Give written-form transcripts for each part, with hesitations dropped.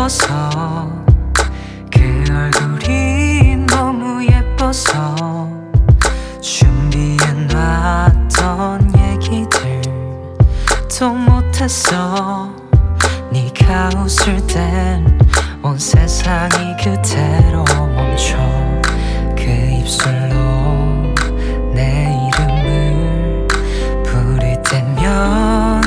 예뻐서 그 얼굴이 너무 예뻐서 준비해놨던 얘기들 또 못했어. 네가 웃을 땐 온 세상이 그대로 멈춰. 그 입술로 내 이름을 부를 때면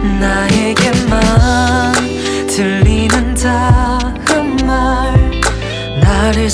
나에게만 들리는 다음 말, 나를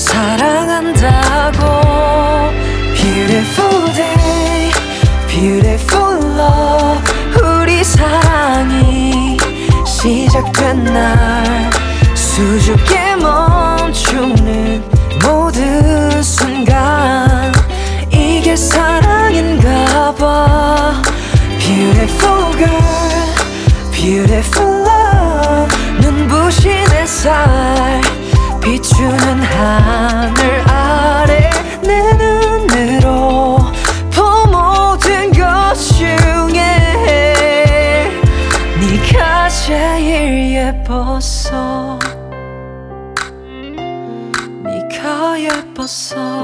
사랑한다고. Beautiful day, beautiful love. 우리 사랑이 시작된 날 수줍게 멈추는 모든 순간, 이게 사랑인가 봐. Beautiful girl, beautiful love. 눈부신 햇살 비추는 하늘 아래 내 눈으로 본 모든 것 중에 네가 제일 예뻤어. 네가 예뻤어.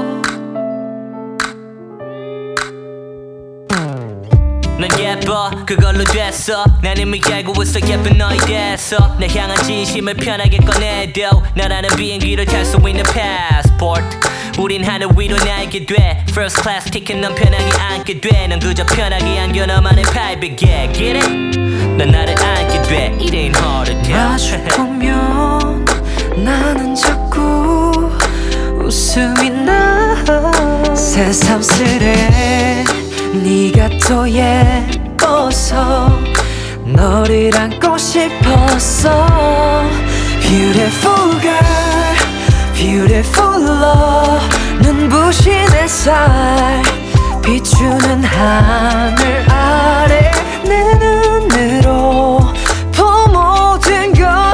넌 예뻐 그걸로 됐어. 난 이미 알고 있어 예쁜 너에 대해서. 내 향한 진심을 편하게 꺼내도 나라는 비행기를 탈 수 있는 passport. 우린 하늘 위로 날게 돼. First class ticket 넌 편하게 앉게 돼. 넌 그저 편하게 안겨 너만의 private get it? 넌 나를 안게 돼. It ain't hard to tell. 마주보면 나는 자꾸 웃음이 나. 새삼스레 네가 더 예뻐서 너를 안고 싶었어. Beautiful girl, beautiful love. 눈부신 햇살 비추는 하늘 아래 내 눈으로 본 모든 것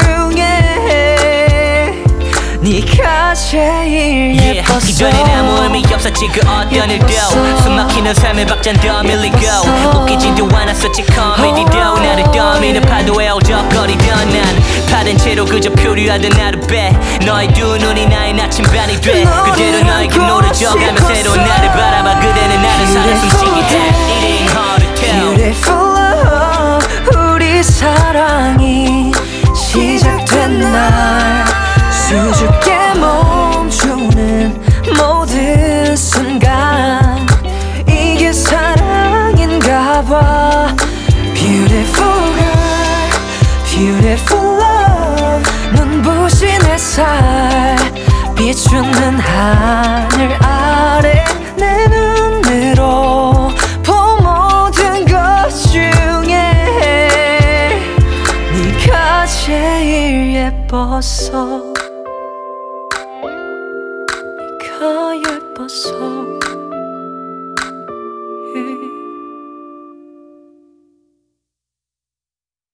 중에 네가 제일 예뻤어. 이전엔 아무 의미 없었지 그 어떤 일도. 숨막히는 삶의 벅찬 더 밀리고 웃기지도 않았었지 코미디도. 나를 떠미는 파도에 어적거리던 난 파된 채로 그저 표류하던 하루 배. 너의 두 눈이 나의 나침반이 돼. 그대로 너에게 노래져가며 새로운 나를 바라봐. 그대는 나를 사는 숨쉬게 해. It ain't hard to tell. Beautiful love. 우리 사랑이 시작된 날 수줍게 멈추는 모든 순간, 이게 사랑인가 봐. Beautiful girl, beautiful love. 눈부신 햇살 비추는 하늘 아래 내 눈으로 본 모든 것 중에 네가 제일 예뻤어. 네가 예뻤어.